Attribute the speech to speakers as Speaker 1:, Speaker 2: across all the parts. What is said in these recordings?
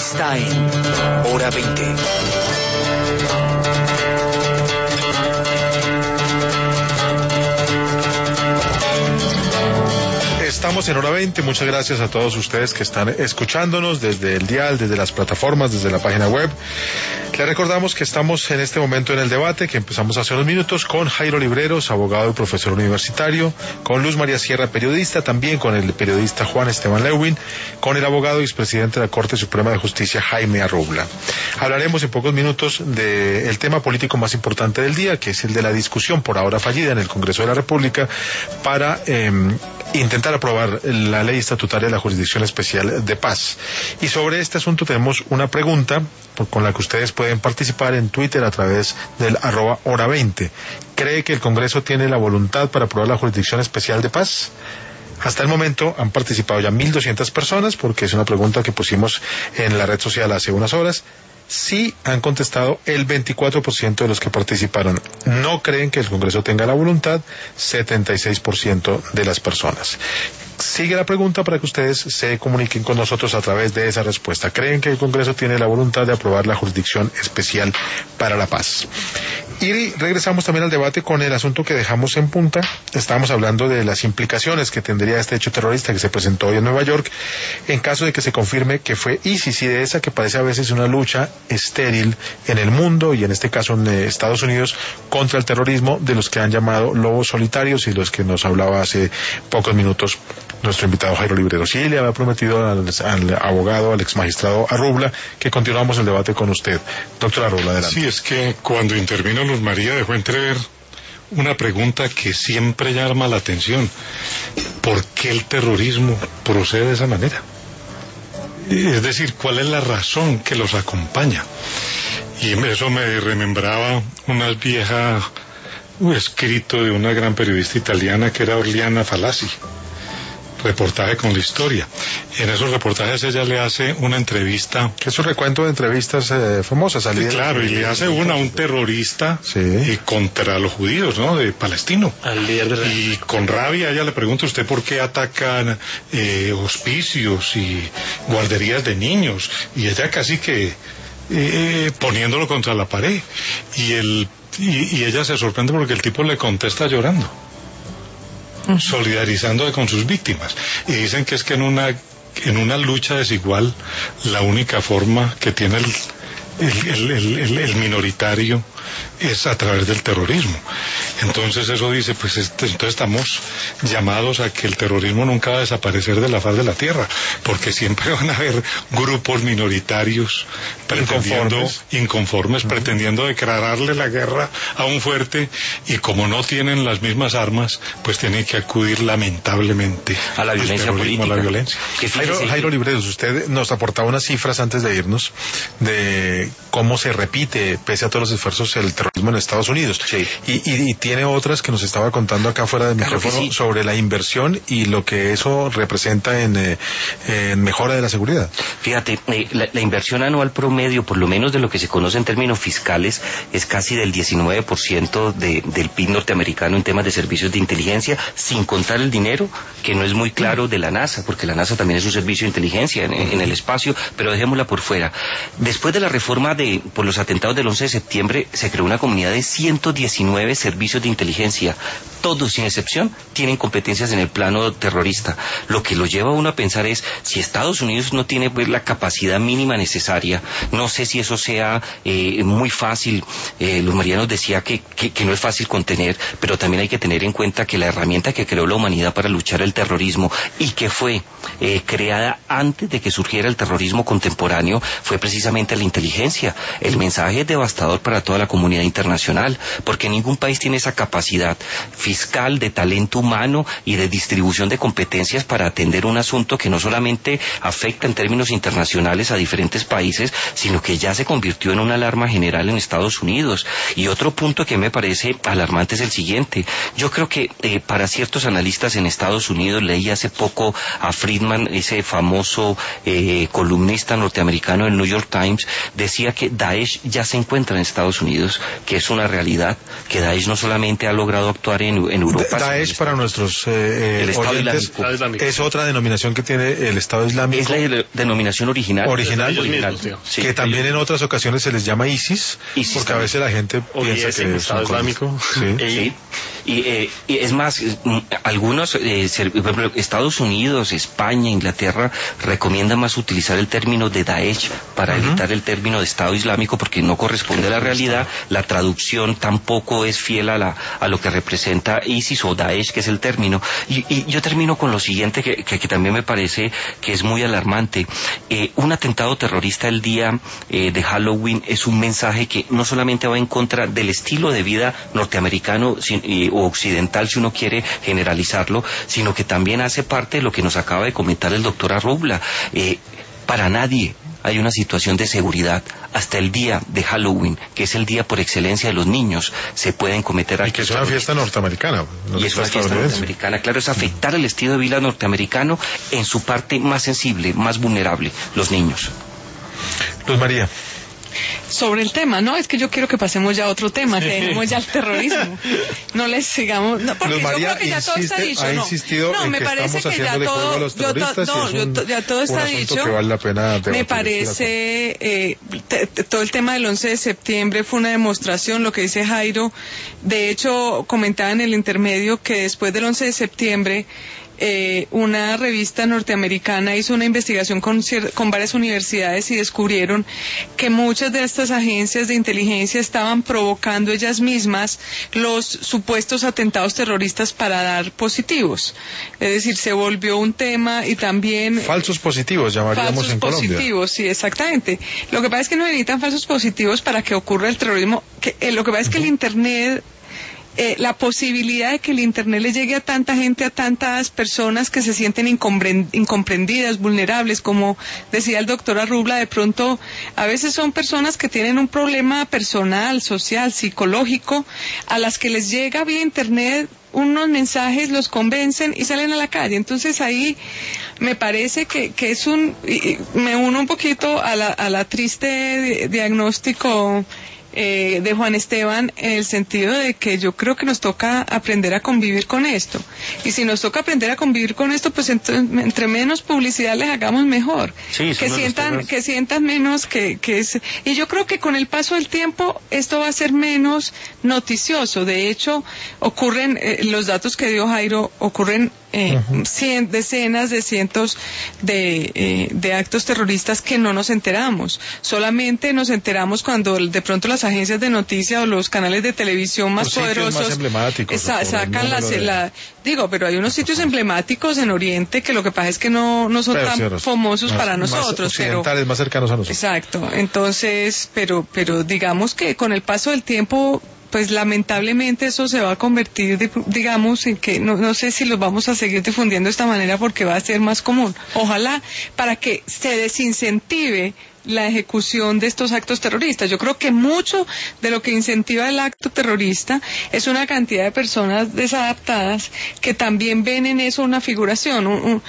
Speaker 1: está en Hora 20.
Speaker 2: Estamos en Hora 20, muchas gracias a todos ustedes que están escuchándonos desde el dial, desde las plataformas, desde la página web. Les recordamos que estamos en este momento en el debate que empezamos hace unos minutos con Jairo Libreros, abogado y profesor universitario, con Luz María Sierra, periodista, también con el periodista Juan Esteban Lewin, con el abogado y expresidente de la Corte Suprema de Justicia, Jaime Arrubla. Hablaremos en pocos minutos del tema político más importante del día, que es el de la discusión por ahora fallida en el Congreso de la República para intentar aprobar la ley estatutaria de la Jurisdicción Especial de Paz. Y sobre este asunto tenemos una pregunta con la que ustedes pueden participar en Twitter a través del @hora20. ¿Cree que el Congreso tiene la voluntad para aprobar la Jurisdicción Especial de Paz? Hasta el momento han participado ya 1.200 personas, porque es una pregunta que pusimos en la red social hace unas horas. Sí han contestado el 24% de los que participaron. No creen que el Congreso tenga la voluntad, 76% de las personas. Sigue la pregunta para que ustedes se comuniquen con nosotros a través de esa respuesta. ¿Creen que el Congreso tiene la voluntad de aprobar la Jurisdicción Especial para la Paz? Y regresamos también al debate con el asunto que dejamos en punta. Estábamos hablando de las implicaciones que tendría este hecho terrorista que se presentó hoy en Nueva York en caso de que se confirme que fue ISIS, y de esa que parece a veces una lucha estéril en el mundo y en este caso en Estados Unidos contra el terrorismo, de los que han llamado lobos solitarios y los que nos hablaba hace pocos minutos nuestro invitado Jairo Libreros. Sí, le había prometido al abogado, al exmagistrado Arrubla, que continuamos el debate con usted. Doctor Arrubla, adelante.
Speaker 3: Sí, es que cuando intervino Luz María dejó entrever una pregunta que siempre llama la atención. ¿Por qué el terrorismo procede de esa manera? Es decir, ¿cuál es la razón que los acompaña? Y eso me remembraba una vieja escrito de una gran periodista italiana que era Orliana Falassi, reportaje con la historia. En esos reportajes ella le hace una entrevista.
Speaker 2: Es un recuento de entrevistas famosas.
Speaker 3: Sí, claro, y le hace una a un terrorista, sí, contra los judíos, ¿no?, de Palestino. Al líder de la... Y con rabia ella le pregunta: ¿usted por qué atacan hospicios y guarderías de niños? Y ella casi que poniéndolo contra la pared. Y ella se sorprende porque el tipo le contesta llorando, solidarizándose con sus víctimas, y dicen que es que en una lucha desigual la única forma que tiene el minoritario es a través del terrorismo. Entonces eso dice, pues entonces estamos llamados a que el terrorismo nunca va a desaparecer de la faz de la tierra, porque siempre van a haber grupos minoritarios inconformes, pretendiendo declararle la guerra a un fuerte, y como no tienen las mismas armas, pues tienen que acudir lamentablemente
Speaker 1: a la violencia política,
Speaker 3: a la violencia.
Speaker 2: Jairo Libreros, usted nos aportaba unas cifras antes de irnos de cómo se repite, pese a todos los esfuerzos, el terrorismo en Estados Unidos. Sí. Y tiene otras que nos estaba contando acá fuera del micrófono, sí, sobre la inversión y lo que eso representa en mejora de la seguridad.
Speaker 1: Fíjate, la inversión anual promedio, por lo menos de lo que se conoce en términos fiscales, es casi del 19% del PIB norteamericano en temas de servicios de inteligencia, sin contar el dinero, que no es muy claro, de la NASA, porque la NASA también es un servicio de inteligencia en el espacio, pero dejémosla por fuera. Después de la reforma por los atentados del 11 de septiembre, se creó una comunidad de 119 servicios de inteligencia. Todos, sin excepción, tienen competencias en el plano terrorista. Lo que lo lleva a uno a pensar es, si Estados Unidos no tiene pues la capacidad mínima necesaria, no sé si eso sea muy fácil. Luz María nos decía que no es fácil contener, pero también hay que tener en cuenta que la herramienta que creó la humanidad para luchar el terrorismo, y que fue creada antes de que surgiera el terrorismo contemporáneo, fue precisamente la inteligencia. El mensaje es devastador para toda la comunidad internacional, porque ningún país tiene esa capacidad fiscal, de talento humano y de distribución de competencias para atender un asunto que no solamente afecta en términos internacionales a diferentes países, sino que ya se convirtió en una alarma general en Estados Unidos. Y otro punto que me parece alarmante es el siguiente. Yo creo que para ciertos analistas en Estados Unidos, leí hace poco a Friedman, ese famoso columnista norteamericano del New York Times, decía que Daesh ya se encuentra en Estados Unidos, que es una realidad, que Daesh no solamente ha logrado actuar en Europa.
Speaker 2: Daesh, para nuestros oyentes, es otra denominación que tiene el Estado Islámico.
Speaker 1: Es la denominación original.
Speaker 2: Sí, que también en otras ocasiones se les llama ISIS, porque a veces la gente piensa que es
Speaker 4: Estado Islámico.
Speaker 1: Sí. Y es más, algunos, por ejemplo, Estados Unidos, España, Inglaterra, recomiendan más utilizar el término de Daesh para evitar el término de Estado Islámico, porque no corresponde a la realidad. La traducción tampoco es fiel a lo que representa ISIS o Daesh, que es el término. Y yo termino con lo siguiente, que también me parece que es muy alarmante. Un atentado terrorista el día de Halloween es un mensaje que no solamente va en contra del estilo de vida norteamericano o occidental, si uno quiere generalizarlo, sino que también hace parte de lo que nos acaba de comentar el doctor Arrubla. Para nadie hay una situación de seguridad. Hasta el día de Halloween, que es el día por excelencia de los niños, se pueden cometer actos.
Speaker 2: Y que es una fiesta norteamericana.
Speaker 1: Y es una fiesta norteamericana, claro, es afectar el estilo de vida norteamericano en su parte más sensible, más vulnerable, los niños.
Speaker 2: Luz María.
Speaker 5: Sobre el tema, no, es que yo quiero que pasemos ya a otro tema, que dejemos ya el terrorismo. No les sigamos, no, porque yo creo que ya todo está dicho, no, me parece que ya todo, ya todo está dicho.
Speaker 2: Que vale la pena
Speaker 5: me parece, todo el tema del 11 de septiembre fue una demostración, lo que dice Jairo. De hecho, comentaba en el intermedio que después del 11 de septiembre, una revista norteamericana hizo una investigación con varias universidades y descubrieron que muchas de estas agencias de inteligencia estaban provocando ellas mismas los supuestos atentados terroristas para dar positivos. Es decir, se volvió un tema y también...
Speaker 2: Falsos positivos, llamaríamos en Colombia. Falsos
Speaker 5: positivos, sí, exactamente. Lo que pasa es que no necesitan falsos positivos para que ocurra el terrorismo. Lo que pasa es que el Internet... la posibilidad de que el Internet le llegue a tanta gente, a tantas personas que se sienten incomprendidas, vulnerables, como decía el doctor Arrubla, de pronto a veces son personas que tienen un problema personal, social, psicológico, a las que les llega vía Internet unos mensajes, los convencen y salen a la calle. Entonces ahí me parece que es me uno un poquito a la triste diagnóstico de Juan Esteban, en el sentido de que yo creo que nos toca aprender a convivir con esto, y si nos toca aprender a convivir con esto, pues entre menos publicidad les hagamos mejor, que sientan menos que es, y yo creo que con el paso del tiempo esto va a ser menos noticioso. De hecho, ocurren, los datos que dio Jairo, ocurren decenas de cientos de actos terroristas que no nos enteramos. Solamente nos enteramos cuando de pronto las agencias de noticias o los canales de televisión más poderosos
Speaker 2: más emblemáticos,
Speaker 5: sacan pero hay unos sitios emblemáticos en Oriente que lo que pasa es que no son tan famosos para nosotros,
Speaker 2: más occidentales, más cercanos a nosotros.
Speaker 5: Exacto. Entonces, pero digamos que con el paso del tiempo, pues lamentablemente eso se va a convertir, digamos, en que no sé si los vamos a seguir difundiendo de esta manera porque va a ser más común. Ojalá, para que se desincentive la ejecución de estos actos terroristas. Yo creo que mucho de lo que incentiva el acto terrorista es una cantidad de personas desadaptadas que también ven en eso una figuración,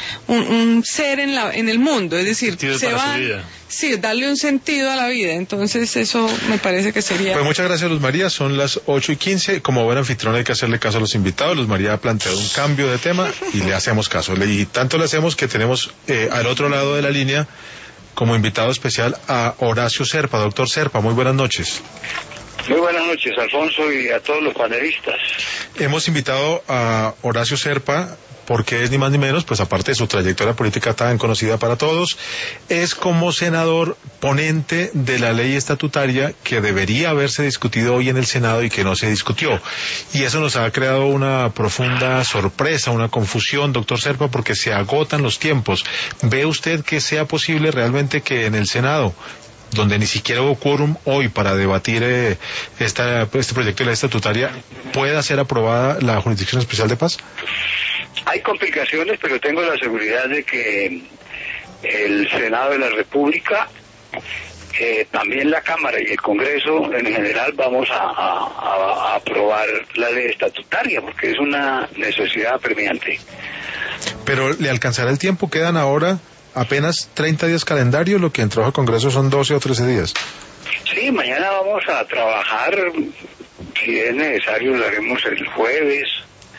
Speaker 5: un ser en el mundo, es decir, se van, sí, darle un sentido a la vida. Entonces eso me parece que sería...
Speaker 2: Pues muchas gracias, Luz María. Son las 8:15. Como buen anfitrión hay que hacerle caso a los invitados. Luz María ha planteado un cambio de tema y le hacemos caso. Y tanto le hacemos que tenemos al otro lado de la línea como invitado especial a Horacio Serpa. Doctor Serpa, muy buenas noches.
Speaker 6: Muy buenas noches, Alfonso, y a todos los panelistas.
Speaker 2: Hemos invitado a Horacio Serpa porque es ni más ni menos, pues aparte de su trayectoria política tan conocida para todos, es como senador ponente de la ley estatutaria que debería haberse discutido hoy en el Senado y que no se discutió. Y eso nos ha creado una profunda sorpresa, una confusión, doctor Serpa, porque se agotan los tiempos. ¿Ve usted que sea posible realmente que en el Senado, donde ni siquiera hubo quórum hoy para debatir este proyecto de ley estatutaria, pueda ser aprobada la Jurisdicción Especial de Paz?
Speaker 6: Hay complicaciones, pero tengo la seguridad de que el Senado de la República, también la Cámara y el Congreso en general vamos a aprobar la ley estatutaria, porque es una necesidad apremiante.
Speaker 2: Pero ¿le alcanzará el tiempo? Quedan ahora apenas 30 días calendario, lo que en trabajo de Congreso son 12 o 13 días.
Speaker 6: Sí, mañana vamos a trabajar, si es necesario lo haremos el jueves,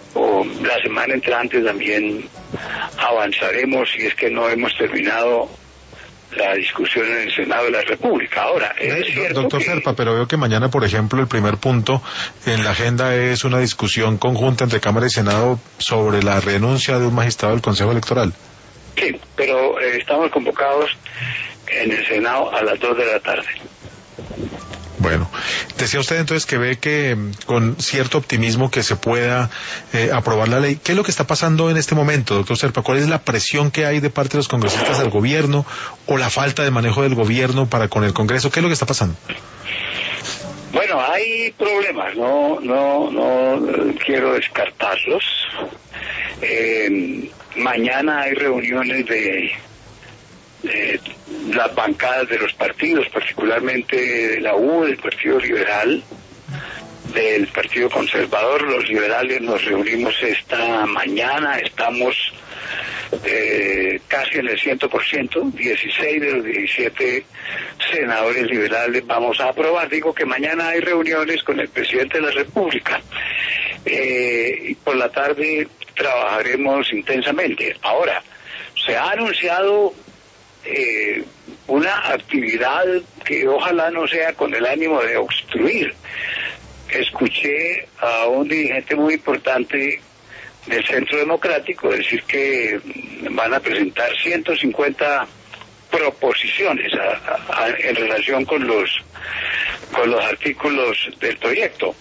Speaker 6: o la semana entrante también avanzaremos si es que no hemos terminado la discusión en el Senado de la República. Ahora, es cierto
Speaker 2: doctor Serpa, pero veo que mañana, por ejemplo, el primer punto en la agenda es una discusión conjunta entre Cámara y Senado sobre la renuncia de un magistrado del Consejo Electoral.
Speaker 6: Sí, pero estamos convocados en el Senado a las 2 de la tarde.
Speaker 2: Bueno, decía usted entonces que ve que con cierto optimismo que se pueda aprobar la ley. ¿Qué es lo que está pasando en este momento, doctor Serpa? ¿Cuál es la presión que hay de parte de los congresistas al gobierno o la falta de manejo del gobierno para con el Congreso? ¿Qué es lo que está pasando?
Speaker 6: Bueno, hay problemas, no quiero descartarlos. Mañana hay reuniones de las bancadas de los partidos, particularmente de la U, del Partido Liberal, del Partido Conservador. Los liberales nos reunimos esta mañana, estamos casi en el 100%, 16 de los 17 senadores liberales vamos a aprobar. Digo que mañana hay reuniones con el presidente de la República y por la tarde trabajaremos intensamente. Ahora, se ha anunciado una actividad que ojalá no sea con el ánimo de obstruir. Escuché a un dirigente muy importante del Centro Democrático decir que van a presentar 150 proposiciones en relación con los artículos del proyecto.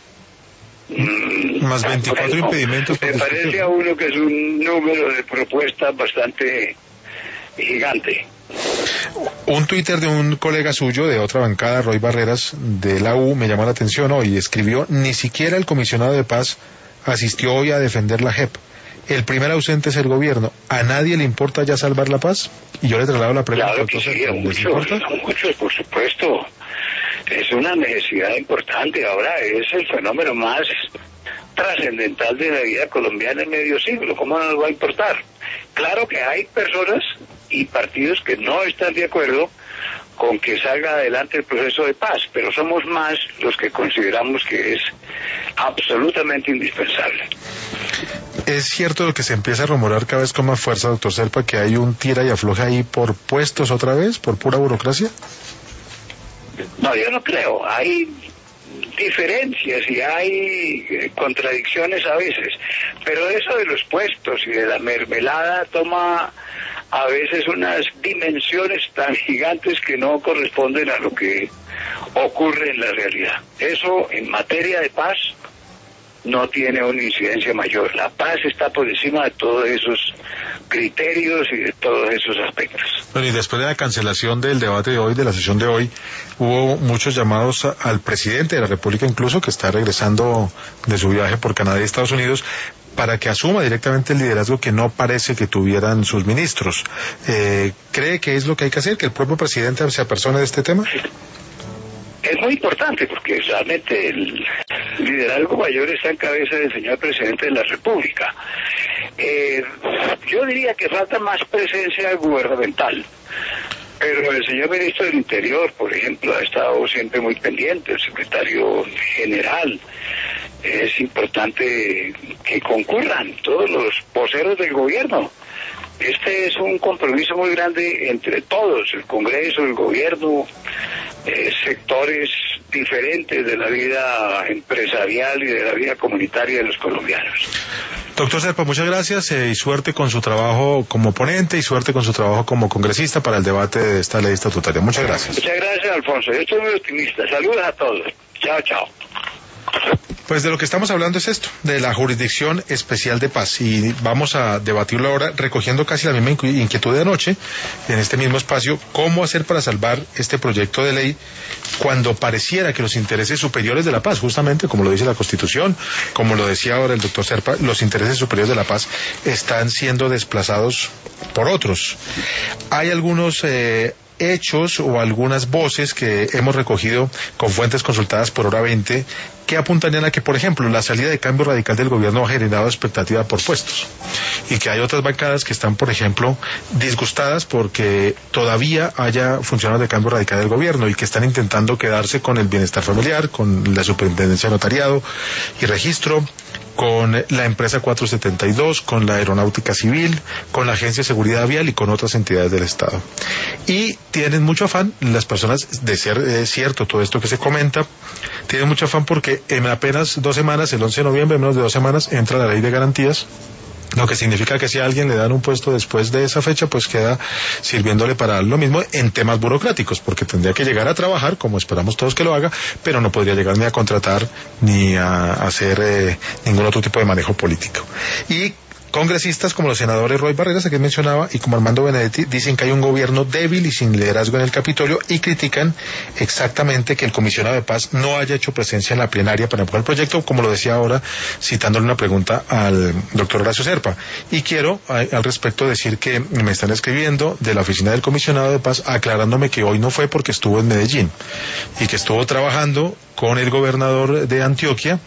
Speaker 2: Más 24 impedimentos.
Speaker 6: Me parece a uno que es un número de propuestas bastante gigante.
Speaker 2: Un Twitter de un colega suyo de otra bancada, Roy Barreras, de la U, me llamó la atención hoy. Escribió: ni siquiera el comisionado de paz asistió hoy a defender la JEP. El primer ausente es el gobierno. ¿A nadie le importa ya salvar la paz? Y yo le traslado la pregunta.
Speaker 6: Claro que sí, a muchos, por supuesto. Es una necesidad importante. Ahora es el fenómeno más trascendental de la vida colombiana en medio siglo. ¿Cómo no nos va a importar? Claro que hay personas y partidos que no están de acuerdo con que salga adelante el proceso de paz, pero somos más los que consideramos que es absolutamente indispensable.
Speaker 2: ¿Es cierto lo que se empieza a rumorar cada vez con más fuerza, doctor Serpa, que hay un tira y afloja ahí por puestos otra vez, por pura burocracia?
Speaker 6: No, yo no creo. Hay diferencias y hay contradicciones a veces, pero eso de los puestos y de la mermelada toma a veces unas dimensiones tan gigantes que no corresponden a lo que ocurre en la realidad. Eso en materia de paz no tiene una incidencia mayor. La paz está por encima de todos esos criterios y de todos esos aspectos.
Speaker 2: Bueno, y después de la cancelación del debate de hoy, de la sesión de hoy, hubo muchos llamados al presidente de la República, incluso, que está regresando de su viaje por Canadá y Estados Unidos, para que asuma directamente el liderazgo que no parece que tuvieran sus ministros. ¿Cree que es lo que hay que hacer, que el propio presidente se apersone de este tema?
Speaker 6: Es muy importante porque realmente el liderazgo mayor está en cabeza del señor presidente de la República. Yo diría que falta más presencia gubernamental, pero el señor ministro del Interior, por ejemplo, ha estado siempre muy pendiente, el secretario general. Es importante que concurran todos los voceros del gobierno. Este es un compromiso muy grande entre todos, el Congreso, el gobierno, sectores diferentes de la vida empresarial y de la vida comunitaria de los colombianos.
Speaker 2: Doctor Serpa, muchas gracias y suerte con su trabajo como ponente y suerte con su trabajo como congresista para el debate de esta ley estatutaria. Muchas gracias.
Speaker 6: Muchas gracias, Alfonso. Yo estoy muy optimista. Saludos a todos. Chao, chao.
Speaker 2: Pues de lo que estamos hablando es esto, de la Jurisdicción Especial de Paz, y vamos a debatirlo ahora recogiendo casi la misma inquietud de anoche, en este mismo espacio, cómo hacer para salvar este proyecto de ley cuando pareciera que los intereses superiores de la paz, justamente como lo dice la Constitución, como lo decía ahora el doctor Serpa, los intereses superiores de la paz están siendo desplazados por otros. Hay algunos hechos o algunas voces que hemos recogido con fuentes consultadas por Hora 20 que apuntarían a que, por ejemplo, la salida de Cambio Radical del gobierno ha generado expectativa por puestos y que hay otras bancadas que están, por ejemplo, disgustadas porque todavía haya funcionarios de Cambio Radical del gobierno y que están intentando quedarse con el bienestar familiar, con la superintendencia de notariado y registro, con la empresa 472, con la Aeronáutica Civil, con la Agencia de Seguridad Vial y con otras entidades del Estado. Y tienen mucho afán, las personas, de ser cierto todo esto que se comenta, tienen mucho afán porque en apenas 2 semanas, el 11 de noviembre, en menos de 2 semanas, entra la ley de garantías, lo que significa que si a alguien le dan un puesto después de esa fecha, pues queda sirviéndole para lo mismo en temas burocráticos, porque tendría que llegar a trabajar, como esperamos todos que lo haga, pero no podría llegar ni a contratar ni a hacer ningún otro tipo de manejo político. Y congresistas como los senadores Roy Barreras, que mencionaba, y como Armando Benedetti, dicen que hay un gobierno débil y sin liderazgo en el Capitolio y critican exactamente que el comisionado de paz no haya hecho presencia en la plenaria para empujar el proyecto, como lo decía ahora, citándole una pregunta al doctor Horacio Serpa. Y quiero al respecto decir que me están escribiendo de la oficina del comisionado de paz aclarándome que hoy no fue porque estuvo en Medellín y que estuvo trabajando con el gobernador de Antioquia,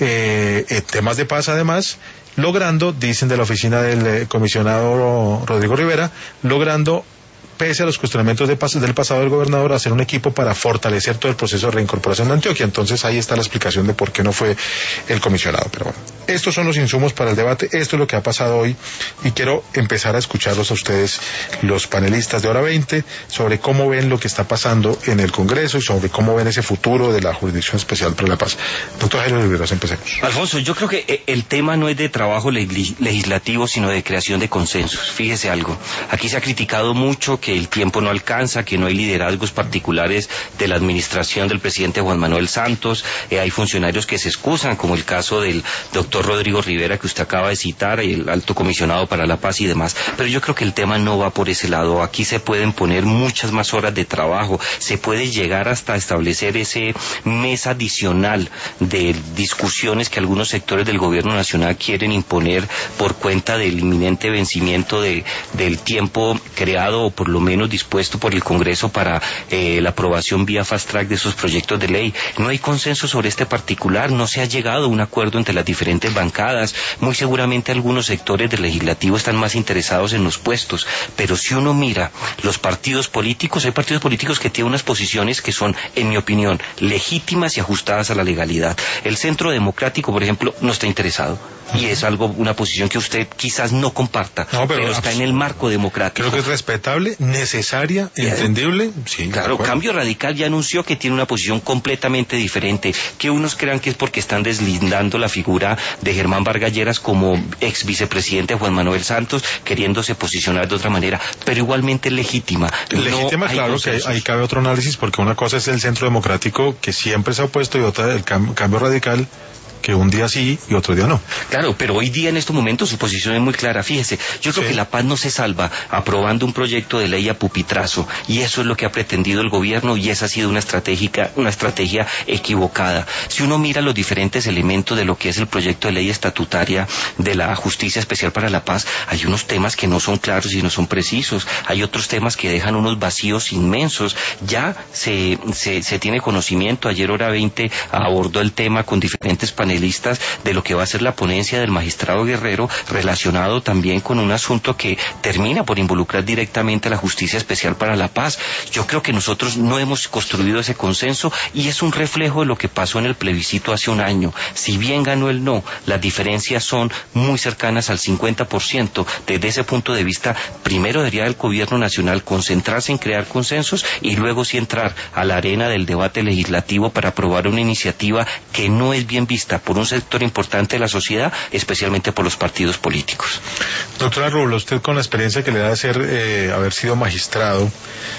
Speaker 2: temas de paz además, logrando, dicen de la oficina del comisionado Rodrigo Rivera, logrando, pese a los cuestionamientos del pasado del gobernador, hacer un equipo para fortalecer todo el proceso de reincorporación de Antioquia. Entonces ahí está la explicación de por qué no fue el comisionado. Pero bueno, estos son los insumos para el debate, esto es lo que ha pasado hoy, y quiero empezar a escucharlos a ustedes, los panelistas de Hora 20, sobre cómo ven lo que está pasando en el Congreso y sobre cómo ven ese futuro de la Jurisdicción Especial para la Paz. Doctor Jairo Riveros, empecemos.
Speaker 1: Alfonso, yo creo que el tema no es de trabajo legislativo, sino de creación de consensos. Fíjese algo, aquí se ha criticado mucho que el tiempo no alcanza, que no hay liderazgos particulares de la administración del presidente Juan Manuel Santos, hay funcionarios que se excusan, como el caso del doctor Rodrigo Rivera que usted acaba de citar, y el alto comisionado para la paz y demás, pero yo creo que el tema no va por ese lado. Aquí se pueden poner muchas más horas de trabajo, se puede llegar hasta establecer ese mes adicional de discusiones que algunos sectores del gobierno nacional quieren imponer por cuenta del inminente vencimiento del tiempo creado o por lo menos dispuesto por el Congreso para la aprobación vía fast track de esos proyectos de ley. No hay consenso sobre este particular, no se ha llegado a un acuerdo entre las diferentes bancadas. Muy seguramente algunos sectores del legislativo están más interesados en los puestos, pero si uno mira los partidos políticos, hay partidos políticos que tienen unas posiciones que son, en mi opinión, legítimas y ajustadas a la legalidad. El Centro Democrático, por ejemplo, no está interesado. Y es una posición que usted quizás no comparta, pero está en el marco democrático.
Speaker 2: Creo que es respetable, necesaria, entendible. Sí,
Speaker 1: claro, Cambio Radical ya anunció que tiene una posición completamente diferente, que unos crean que es porque están deslindando la figura de Germán Vargas Lleras como ex vicepresidente Juan Manuel Santos, queriéndose posicionar de otra manera, pero igualmente legítima.
Speaker 2: Legítima, claro, consensos. Que ahí cabe otro análisis, porque una cosa es el Centro Democrático, que siempre se ha opuesto, y otra el Cambio Radical, que un día sí y otro día no.
Speaker 1: Claro, pero hoy día en estos momentos su posición es muy clara. Fíjese, yo creo que la paz no se salva aprobando un proyecto de ley a pupitrazo, y eso es lo que ha pretendido el gobierno, y esa ha sido una estrategia equivocada. Si uno mira los diferentes elementos de lo que es el proyecto de ley estatutaria de la Justicia Especial para la Paz, hay unos temas que no son claros y no son precisos, hay otros temas que dejan unos vacíos inmensos. Ya se tiene conocimiento, ayer Hora 20 abordó el tema con diferentes panelistas de lo que va a ser la ponencia del magistrado Guerrero, relacionado también con un asunto que termina por involucrar directamente a la Justicia Especial para la Paz. Yo creo que nosotros no hemos construido ese consenso, y es un reflejo de lo que pasó en el plebiscito hace un año. Si bien ganó el no, las diferencias son muy cercanas al 50%. Desde ese punto de vista, primero debería el gobierno nacional concentrarse en crear consensos y luego sí entrar a la arena del debate legislativo para aprobar una iniciativa que no es bien vista por un sector importante de la sociedad, especialmente por los partidos políticos.
Speaker 2: Doctora Rubla, usted con la experiencia que le da de haber sido magistrado,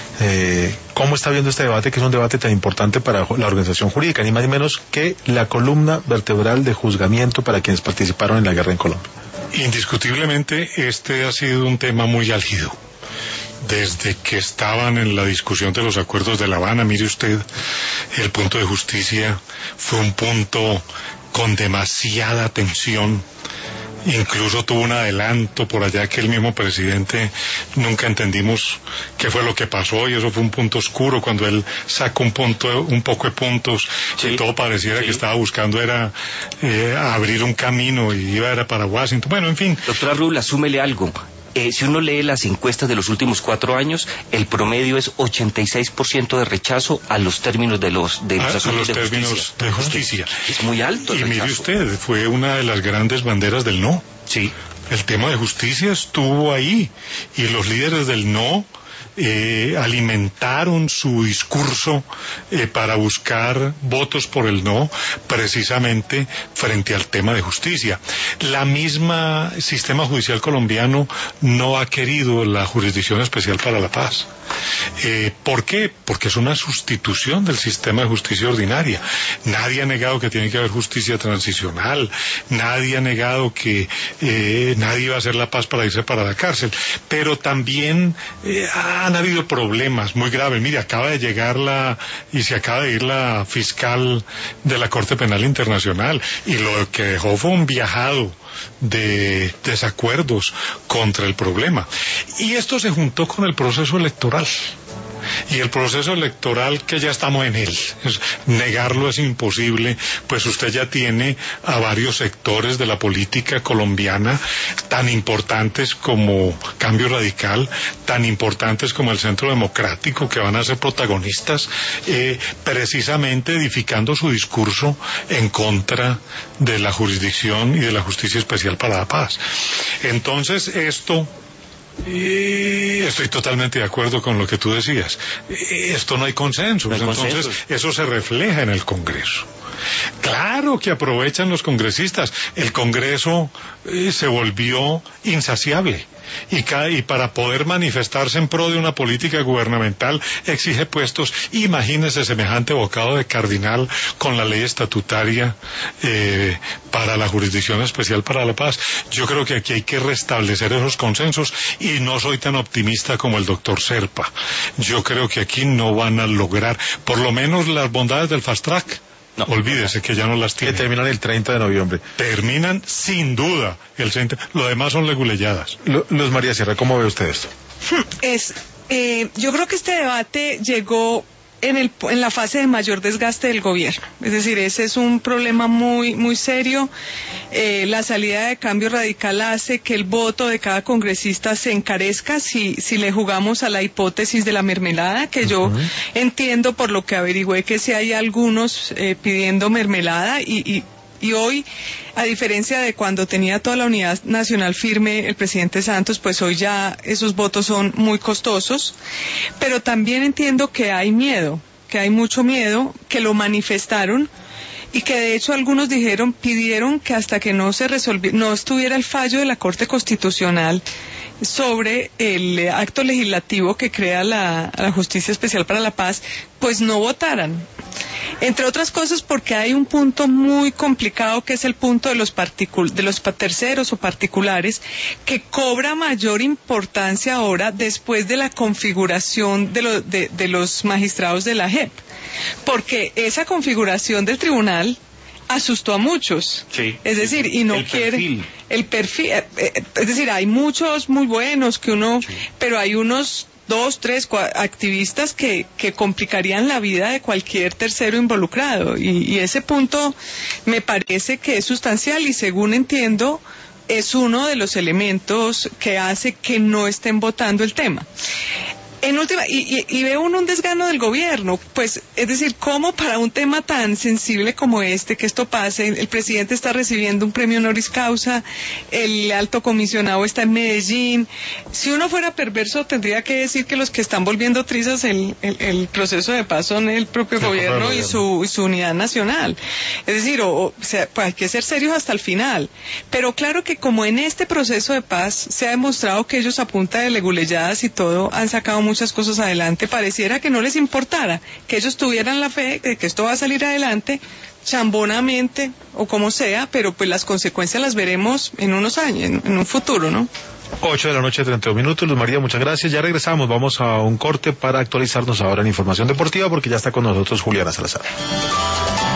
Speaker 2: ¿cómo está viendo este debate, que es un debate tan importante para la organización jurídica, ni más ni menos que la columna vertebral de juzgamiento para quienes participaron en la guerra en Colombia?
Speaker 3: Indiscutiblemente este ha sido un tema muy álgido. Desde que estaban en la discusión de los acuerdos de La Habana, mire usted, el punto de justicia fue un punto con demasiada tensión. Incluso tuvo un adelanto por allá que el mismo presidente nunca entendimos qué fue lo que pasó, y eso fue un punto oscuro cuando él sacó un poco de puntos, y todo pareciera que estaba buscando era abrir un camino y era para Washington. Bueno, en fin.
Speaker 1: Doctora Rubla, súmele algo. si uno lee las encuestas de los últimos 4 años, el promedio es 86% de rechazo a los términos de los asuntos de
Speaker 3: términos de justicia.
Speaker 1: Es muy alto el
Speaker 3: rechazo. Y mire usted, fue una de las grandes banderas del no.
Speaker 1: Sí.
Speaker 3: El tema de justicia estuvo ahí, y los líderes del no alimentaron su discurso para buscar votos por el no, precisamente frente al tema de justicia. La misma sistema judicial colombiano no ha querido la Jurisdicción Especial para la Paz. ¿Por qué? Porque es una sustitución del sistema de justicia ordinaria. Nadie ha negado que tiene que haber justicia transicional, nadie ha negado que nadie va a hacer la paz para irse para la cárcel, pero también han habido problemas muy graves. Mire, acaba de llegar se acaba de ir la fiscal de la Corte Penal Internacional, y lo que dejó fue un viajado de desacuerdos contra el problema. Y esto se juntó con el proceso electoral. Y el proceso electoral, que ya estamos en él, negarlo es imposible, pues usted ya tiene a varios sectores de la política colombiana tan importantes como Cambio Radical, tan importantes como el Centro Democrático, que van a ser protagonistas, precisamente edificando su discurso en contra de la jurisdicción y de la Justicia Especial para la Paz. Entonces esto... Y estoy totalmente de acuerdo con lo que tú decías. Esto no hay consenso. Entonces eso se refleja en el Congreso. Claro que aprovechan los congresistas. El Congreso se volvió insaciable. Y para poder manifestarse en pro de una política gubernamental exige puestos. Imagínese semejante bocado de cardinal con la ley estatutaria para la Jurisdicción Especial para la Paz. Yo creo que aquí hay que restablecer esos consensos, y no soy tan optimista como el doctor Serpa. Yo creo que aquí no van a lograr por lo menos las bondades del fast track. No, olvídese que ya no las tiene.
Speaker 2: Que terminan el 30 de noviembre.
Speaker 3: Terminan sin duda el 30. Lo demás son leguleyadas.
Speaker 2: Luz María Sierra, ¿cómo ve usted esto?
Speaker 5: Yo creo que este debate llegó en la fase de mayor desgaste del gobierno. Es decir, ese es un problema muy, muy serio. La salida de Cambio Radical hace que el voto de cada congresista se encarezca si le jugamos a la hipótesis de la mermelada, que yo entiendo por lo que averigüé que si hay algunos pidiendo mermelada, y hoy, a diferencia de cuando tenía toda la unidad nacional firme el presidente Santos, pues hoy ya esos votos son muy costosos. Pero también entiendo que hay miedo, que hay mucho miedo, que lo manifestaron, y que de hecho algunos pidieron que hasta que no estuviera el fallo de la Corte Constitucional sobre el acto legislativo que crea la Justicia Especial para la Paz, pues no votaran. Entre otras cosas porque hay un punto muy complicado, que es el punto de los terceros o particulares, que cobra mayor importancia ahora después de la configuración de los magistrados de la JEP, porque esa configuración del tribunal asustó a muchos.
Speaker 1: Sí,
Speaker 5: es decir, y no quiere el perfil, es decir, hay muchos muy buenos pero hay unos 2, 3 activistas que complicarían la vida de cualquier tercero involucrado, y ese punto me parece que es sustancial, y según entiendo es uno de los elementos que hace que no estén votando el tema. En última, y ve uno un desgano del gobierno, pues, es decir, ¿cómo para un tema tan sensible como que esto pase? El presidente está recibiendo un premio honoris causa, el alto comisionado está en Medellín. Si uno fuera perverso, tendría que decir que los que están volviendo trizas el proceso de paz son el propio gobierno y su unidad nacional. Es decir, o sea, pues hay que ser serios hasta el final. Pero claro que como en este proceso de paz se ha demostrado que ellos a punta de leguleyadas y todo han sacado muchas cosas adelante, pareciera que no les importara, que ellos tuvieran la fe de que esto va a salir adelante chambonamente o como sea, pero pues las consecuencias las veremos en unos años, en un futuro, ¿no?
Speaker 2: 8:32 Luz María, muchas gracias. Ya regresamos, vamos a un corte para actualizarnos ahora en información deportiva, porque ya está con nosotros Juliana Salazar.